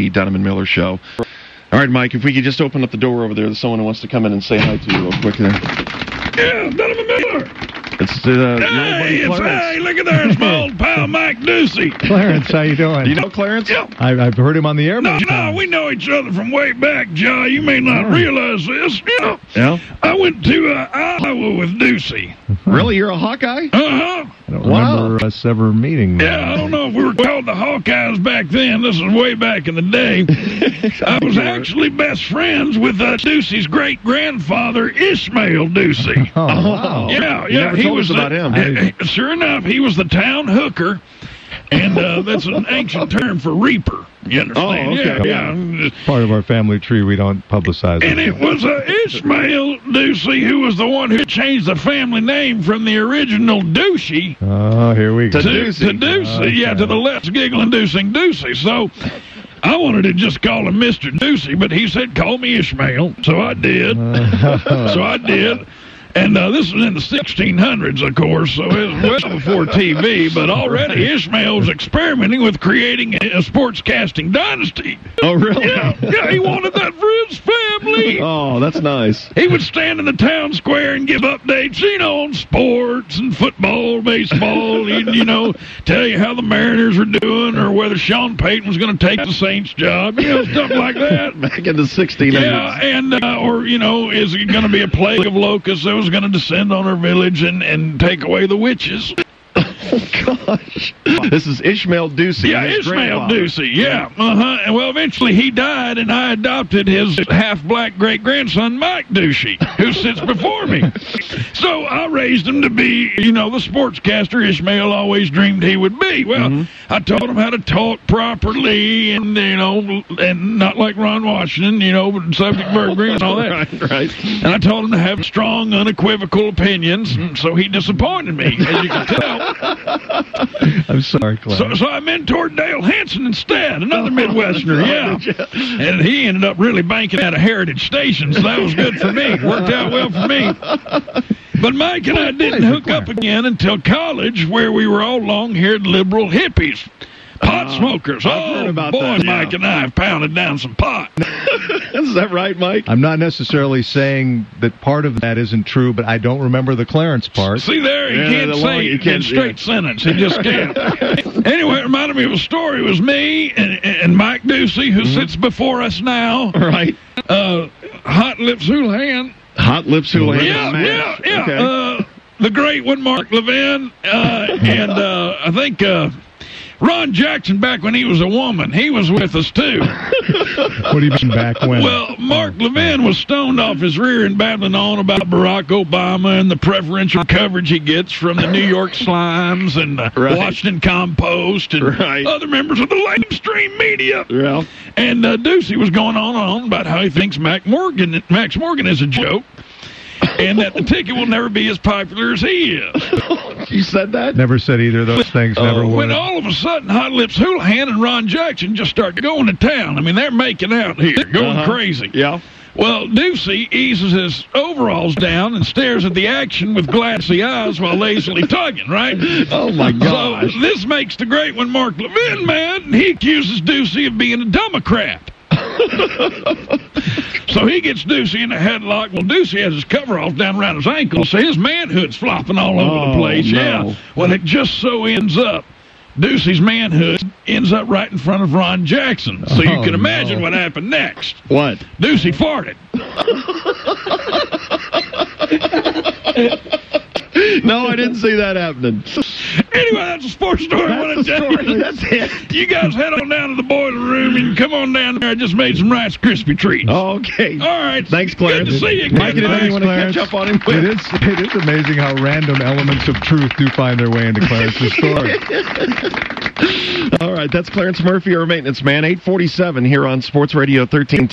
the Dunham and Miller Show. All right, Mike, if we could just open up the door over there, there's someone who wants to come in and say hi to you real quick there. Yeah, Dunham and Miller. It's Hey, look at there, it's my old pal Mike Ducey. Clarence, how you doing? Do you know Clarence? Yeah. I've heard him on the air. No, we know each other from way back, Joe. You may not realize this. Yeah. I went to Iowa with Ducey. Really? You're a Hawkeye? Uh-huh. I don't remember us ever meeting. Yeah, I don't know if we were called the Hawkeyes back then. This was way back in the day. I was actually best friends with Ducey's great-grandfather, Ishmael Ducey. Oh, wow. Yeah. You never told us about him. Sure enough, he was the town hooker, and that's an ancient term for reaper. You understand? Oh, okay. Yeah. Part of our family tree, we don't publicize And it was Ishmael Ducey who was the one who changed the family name from the original Ducey Oh, here we go. to Ducey. Okay. Yeah, to the Let's Giggle Inducing Ducey. So I wanted to just call him Mr. Ducey, but he said, call me Ishmael. So I did. And this was in the 1600s, of course, so it was well before TV, but already Ishmael was experimenting with creating a sportscasting dynasty. Oh, really? Yeah, he wanted that for his family. Oh, that's nice. He would stand in the town square and give updates, on sports and football, baseball. He'd, tell you how the Mariners were doing or whether Sean Payton was going to take the Saints job, stuff like that. Back in the 1600s. Yeah, and, is it going to be a plague of locusts that was going to descend on our village and take away the witches? Oh, gosh. This is Ishmael Ducey. Yeah, Ishmael Ducey, yeah. And well, eventually he died, and I adopted his half-black great-grandson, Mike Ducey, who sits before me. So I raised him to be, the sportscaster Ishmael always dreamed he would be. Well, I taught him how to talk properly and, and not like Ron Washington, but subject verb and all that. Right. And I told him to have strong, unequivocal opinions, and so he disappointed me, as you can tell. I'm sorry, Clarence. So I mentored Dale Hansen instead, another Midwesterner, And he ended up really banking at a Heritage Station, so that was good for me. Worked out well for me. But Mike and I didn't hook up again until college, where we were all long-haired liberal hippies. Pot smokers. I've heard about boy, that, Mike and I have pounded down some pot. Is that right, Mike? I'm not necessarily saying that part of that isn't true, but I don't remember the Clarence part. See there, he can't say it in straight sentence. He just can't. Anyway, it reminded me of a story. It was me and Mike Ducey, who sits before us now. Right. Hot Lips Houlihan. Hot Lips Houlihan. Yeah. Okay. The great one, Mark Levin, and I think Ron Jackson, back when he was a woman, he was with us too. What do you mean back when? Well, Mark Levin was stoned off his rear and babbling on about Barack Obama and the preferential coverage he gets from the New York Slimes and the Washington Compost and other members of the lamestream media. Yeah. And Ducey was going on about how he thinks Max Morgan is a joke. And that the ticket will never be as popular as he is. You said that? Never said either of those things. Never would. When all of a sudden Hot Lips Houlihan and Ron Jackson just start going to town. I mean, they're making out here, going crazy. Yeah. Well, Ducey eases his overalls down and stares at the action with glassy eyes while lazily tugging, right? Oh, my gosh. So this makes the great one, Mark Levin, mad, and he accuses Ducey of being a Democrat. So he gets Ducey in a headlock. Well, Ducey has his coveralls down around his ankles, so his manhood's flopping all over the place. No. Yeah. Well, it just so ends up, Ducey's manhood ends up right in front of Ron Jackson. So you can imagine what happened next. What? Ducey farted. No, I didn't see that happening. Anyway, that's a sports story. That's it. You guys head on down to the boiler room and come on down there. I just made some Rice Krispie treats. Okay. All right. Thanks, Clarence. Good to see you. Mike, anything you want to Clarence. catch up on him? It is amazing how random elements of truth do find their way into Clarence's story. All right, that's Clarence Murphy, our maintenance man, 847 here on Sports Radio 13.